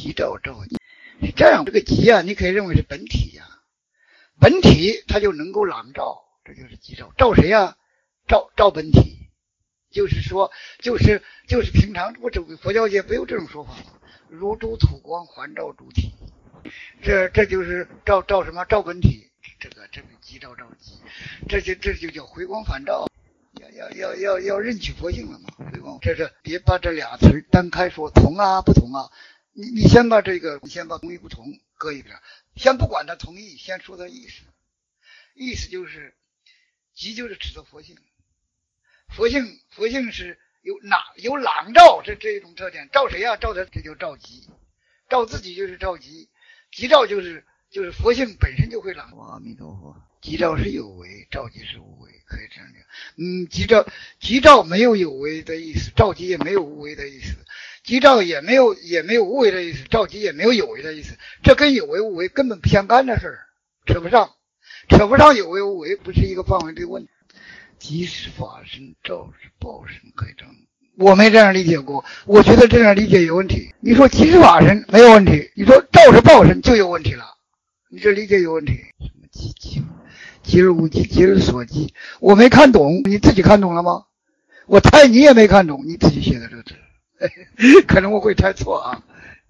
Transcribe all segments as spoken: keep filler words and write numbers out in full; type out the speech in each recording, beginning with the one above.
吉兆兆吉，是这样。这个吉啊，你可以认为是本体呀、啊，本体它就能够朗照，这就是吉兆。照谁呀、啊？照照本体，就是说，就是就是平常我这佛教界没有这种说法，如珠土光环照主体，这这就是照照什么？照本体，这个这个吉兆兆吉，这就这就叫回光返照。要要要要要认取佛性了嘛？回光，这是别把这俩词单开说同啊不同啊，你你先把这个，你先把同意不同搁一边，先不管它同意，先说它意思。意思就是吉就是指的佛性，佛性佛性是有朗有朗照这这一种特点，照谁啊？照他，这就照吉，照自己就是照吉，吉照就是就是佛性本身就会朗。阿弥陀佛，吉照是有为，照吉是无为，可以这样讲。嗯，吉照吉照没有有为的意思，照吉也没有无为的意思，吉照也没有也没有无为的意思，照吉也没有有为的意思，这跟有为无为根本不相干的事儿，扯不上，扯不上有为无为，不是一个范围的问题。吉是法身，照是报身，可以这样。我没这样理解过，我觉得这样理解有问题。你说吉是法身没有问题，你说照是报身就有问题了，你这理解有问题。什么吉吉吉而无吉，吉而所吉，我没看懂，你自己看懂了吗？我猜你也没看懂，你自己写的这个字，可能我会猜错啊。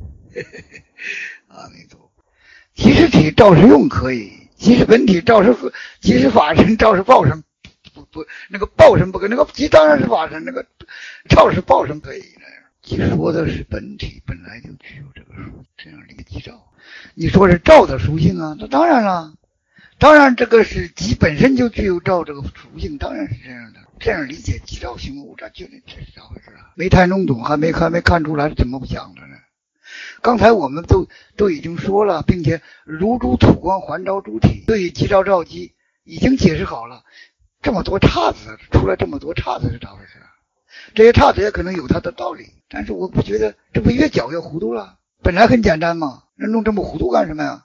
阿弥陀佛，吉是体，照是用可以；吉是本体，照是吉是法身，照是报身。不不，那个报身不可，那个吉当然是法身，那个照是报身可以。吉说的是本体本来就具有这个属，这样理解吉照。你说是照的属性啊，那当然了。当然，这个是吉本身就具有照这个属性，当然是这样的。这样理解吉兆行物，这究竟这是咋回事啊？没太弄懂，还没还没看出来怎么讲的呢？刚才我们都都已经说了，并且如珠土光环照主体，对于吉兆兆吉已经解释好了。这么多岔子，出来这么多岔子是咋回事啊？这些岔子也可能有它的道理，但是我不觉得这不越搅越糊涂了？本来很简单嘛，那弄这么糊涂干什么呀？